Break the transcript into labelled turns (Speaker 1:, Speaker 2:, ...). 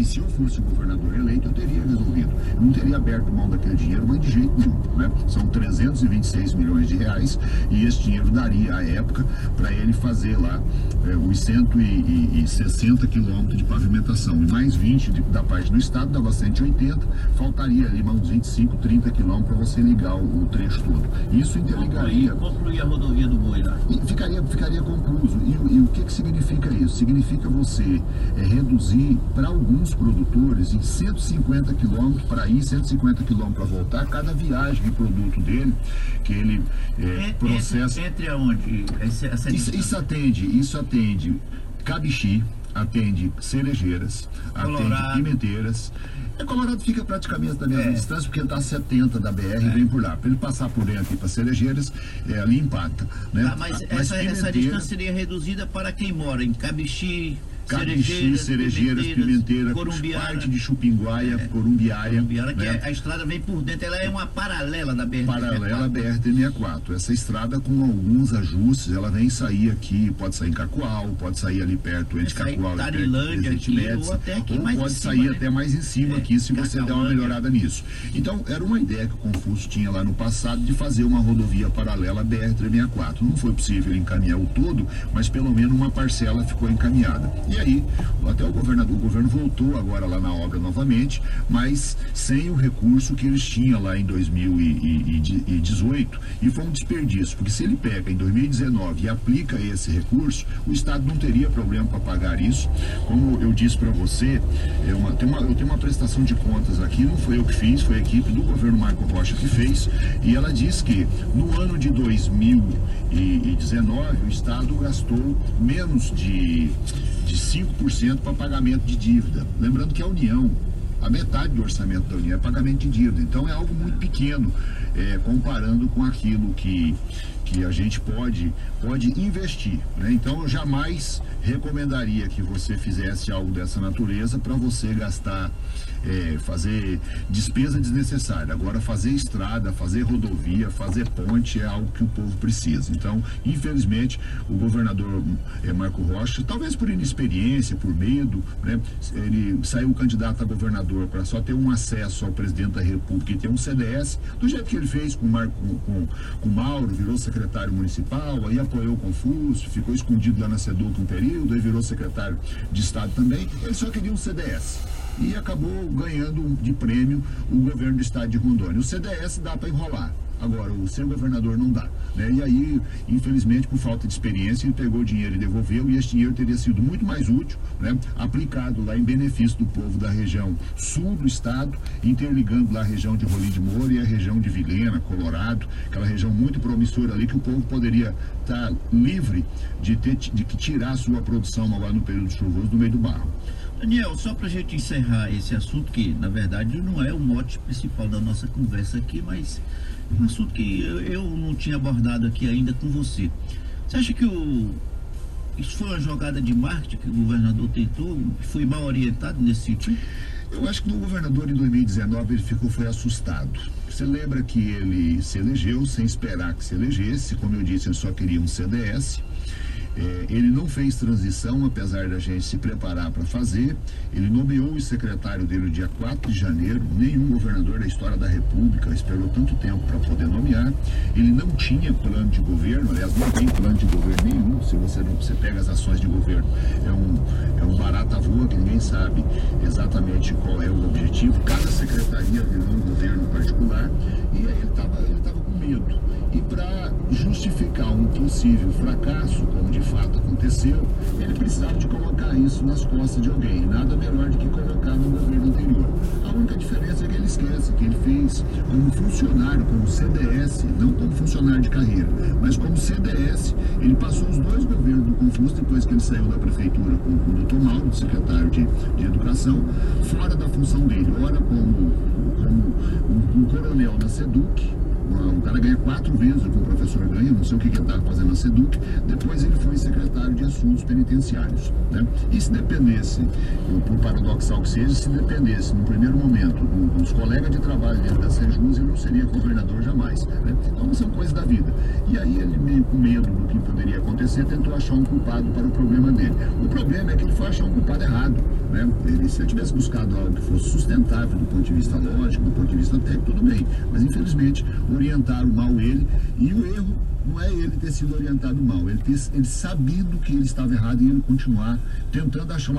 Speaker 1: se eu fosse o governador eleito, eu teria resolvido. Eu não teria aberto mão daquele dinheiro, mas de jeito nenhum, né? São 326 milhões de reais e esse dinheiro daria, à época, para ele fazer lá os 160 quilômetros de pavimentação. E mais 20 da parte do estado, dava 180, faltaria ali uns 25, 30 quilômetros para você ligar o trecho todo. Isso interligaria...
Speaker 2: Concluir a rodovia do Boi lá.
Speaker 1: E ficaria concluso. E o que significa isso? Significa você reduzir para alguns produtores em 150 quilômetros para ir, 150 quilômetros para voltar, cada viagem de produto dele, que ele processa...
Speaker 2: Entre aonde?
Speaker 1: Isso atende Cabixi, atende Cerejeiras, atende Pimenteiras. Colorado fica praticamente da mesma distância, porque ele está a 70 da BR e vem por lá. Para ele passar por dentro e para Cerejeiras, ali empata. Né?
Speaker 2: Mas essa distância seria reduzida para quem mora em Cabixi,
Speaker 1: Cerejeiras, Pimenteira, parte de Chupinguaia, Corumbiara,
Speaker 2: que a estrada vem por dentro, ela é uma paralela da BR-64.
Speaker 1: Paralela à BR-64. Essa estrada, com alguns ajustes, ela vem sair aqui, pode sair em Cacoal, pode sair ali perto, entre Cacoal e Presidente Médici, ou pode sair até mais em cima aqui, se você der uma melhorada nisso. Então, era uma ideia que o Confúcio tinha lá no passado de fazer uma rodovia paralela à BR-364. Não foi possível encaminhar o todo, mas pelo menos uma parcela ficou encaminhada. E aí, até o governo voltou agora lá na obra novamente, mas sem o recurso que eles tinham lá em 2018, e foi um desperdício, porque se ele pega em 2019 e aplica esse recurso, o Estado não teria problema para pagar isso. Como eu disse para você, eu tenho uma prestação de contas aqui, não foi eu que fiz, foi a equipe do governo Marco Rocha que fez, e ela diz que no ano de 2019 o Estado gastou menos de 5% para pagamento de dívida. Lembrando que a União, a metade do orçamento da União é pagamento de dívida. Então é algo muito pequeno, comparando com aquilo que a gente pode investir, né? Então eu jamais recomendaria que você fizesse algo dessa natureza para você gastar, fazer despesa desnecessária. Agora, fazer estrada, fazer rodovia, fazer ponte é algo que o povo precisa. Então, infelizmente, o governador Marco Rocha, talvez por inexperiência, por medo, né, ele saiu candidato a governador para só ter um acesso ao presidente da República e ter um CDS, do jeito que ele fez com o Mauro, virou secretário municipal, aí apoiou o Confúcio, ficou escondido lá na SEDUC um período, aí virou secretário de Estado também. Ele só queria um CDS. E acabou ganhando de prêmio o governo do estado de Rondônia. O CDS dá para enrolar, agora o ser governador não dá, né? E aí, infelizmente, por falta de experiência, ele pegou o dinheiro e devolveu, e esse dinheiro teria sido muito mais útil, né, aplicado lá em benefício do povo da região sul do estado, interligando lá a região de Rolim de Moura e a região de Vilhena, Colorado, aquela região muito promissora ali, que o povo poderia estar livre de tirar a sua produção agora no período chuvoso do meio do barro.
Speaker 2: Daniel, só para a gente encerrar esse assunto, que na verdade não é o mote principal da nossa conversa aqui, mas é um assunto que eu não tinha abordado aqui ainda com você. Você acha que isso foi uma jogada de marketing que o governador tentou, foi mal orientado nesse sentido?
Speaker 1: Eu acho que no governador, em 2019, ele foi assustado. Você lembra que ele se elegeu sem esperar que se elegesse, como eu disse, ele só queria um CDS. Ele não fez transição, apesar da gente se preparar para fazer. Ele nomeou o secretário dele no dia 4 de janeiro. Nenhum governador da história da República esperou tanto tempo para poder nomear. Ele não tinha plano de governo, aliás, não tem plano de governo nenhum. Se você pega as ações de governo, é um barata voa, que ninguém sabe exatamente qual é o objetivo. Cada secretaria virou um governo particular, e aí ele estava com medo. E para justificar um possível fracasso, como de fato aconteceu, ele precisava de colocar isso nas costas de alguém. Nada melhor do que colocar no governo anterior. A única diferença é que ele esquece que ele fez como funcionário, como CDS, não como funcionário de carreira, mas como CDS. Ele passou os dois governos do Confúcio, depois que ele saiu da prefeitura com o Dr. Mauro, secretário de Educação, fora da função dele. Ora como um coronel da SEDUC. O cara ganha 4 vezes o que o professor ganha, não sei o que ele está fazendo na SEDUC. Depois ele foi secretário de Assuntos Penitenciários, né? E se dependesse, por paradoxal que seja, se dependesse no primeiro momento dos colegas de trabalho dele da Sejus, ele não seria governador jamais, né? Então são coisas da vida. E aí ele, meio com medo do que poderia acontecer, tentou achar um culpado para o problema dele. O problema é que ele foi achar um culpado errado, né? Se ele tivesse buscado algo que fosse sustentável do ponto de vista lógico, do ponto de vista técnico, tudo bem. Mas infelizmente orientaram mal ele, e o erro não é ele ter sido orientado mal, ele sabido que ele estava errado e ele continuar tentando achar uma